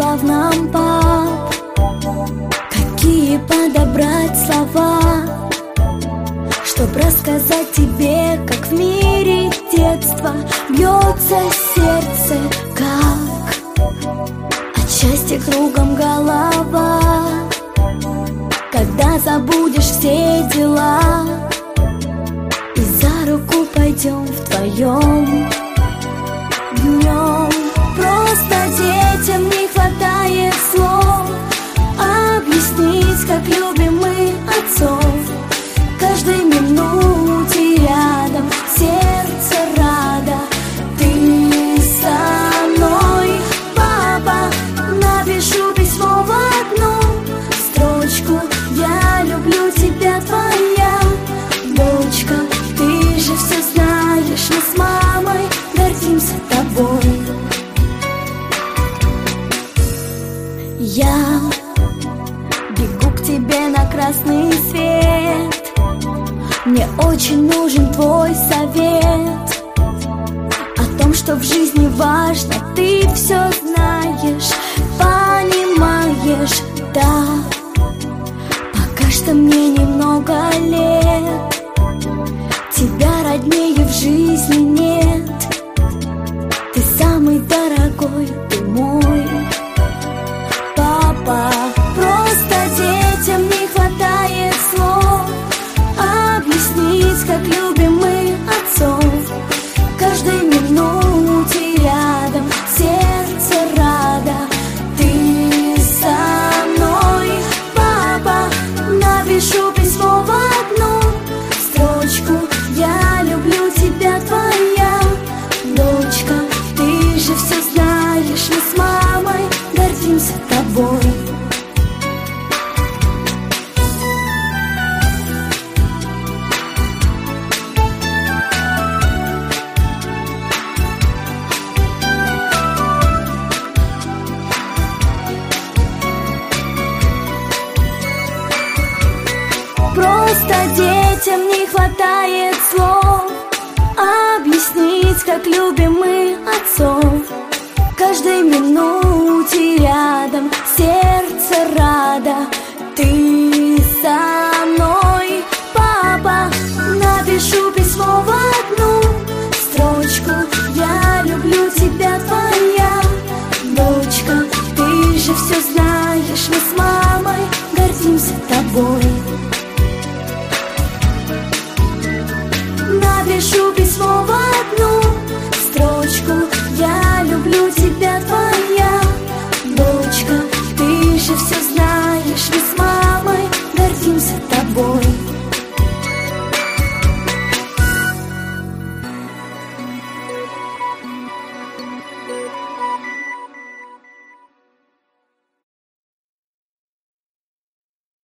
главном, пап? Какие подобрать слова, чтоб рассказать тебе, как в мире детства бьется сердце, как от счастья кругом голова, когда забудешь все дела и за руку пойдем вдвоем днем. Просто детям не хватает слов объяснить, как любим мы отцов. Каждой минуте рядом сердце рада. Ты со мной, папа. Напишу письмо в одну строчку: я люблю тебя, твоя дочка. Ты же все знаешь, мы с мамой гордимся тобой. Я бегу к тебе на красный свет, мне очень нужен твой совет о том, что в жизни важно. Ты все знаешь, понимаешь, да. Пока что мне немного лет, тебя роднее в жизни нет. Ты самый дорогой, ты мой папа. Просто детям не хватает слов объяснить, как любим мы отцов. Каждой минуте рядом сердце рада. Ты со мной, папа. Напишу письмо в одну строчку: я люблю тебя, твоя дочка. Ты же все знаешь, мы с мамой гордимся тобой. Просто детям не хватает слов объяснить, как любим мы отцов. Каждой минуте рядом сердце рада. Ты со мной, папа. Напишу письмо в одну строчку: я люблю тебя, твоя дочка. Ты же все знаешь, мы с мамой